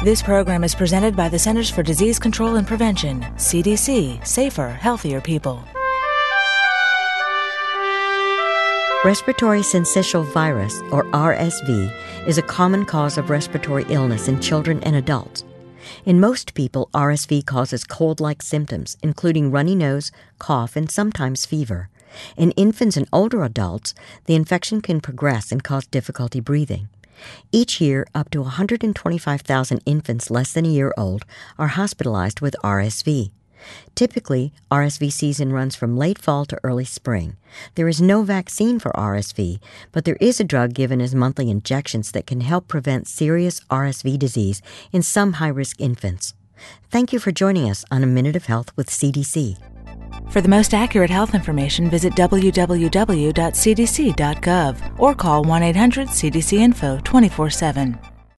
This program is presented by the Centers for Disease Control and Prevention, CDC, Safer, Healthier People. Respiratory syncytial virus, or RSV, is a common cause of respiratory illness in children and adults. In most people, RSV causes cold-like symptoms, including runny nose, cough, and sometimes fever. In infants and older adults, the infection can progress and cause difficulty breathing. Each year, up to 125,000 infants less than a year old are hospitalized with RSV. Typically, RSV season runs from late fall to early spring. There is no vaccine for RSV, but there is a drug given as monthly injections that can help prevent serious RSV disease in some high-risk infants. Thank you for joining us on A Minute of Health with CDC. For the most accurate health information, visit www.cdc.gov or call 1-800-CDC-INFO 24/7.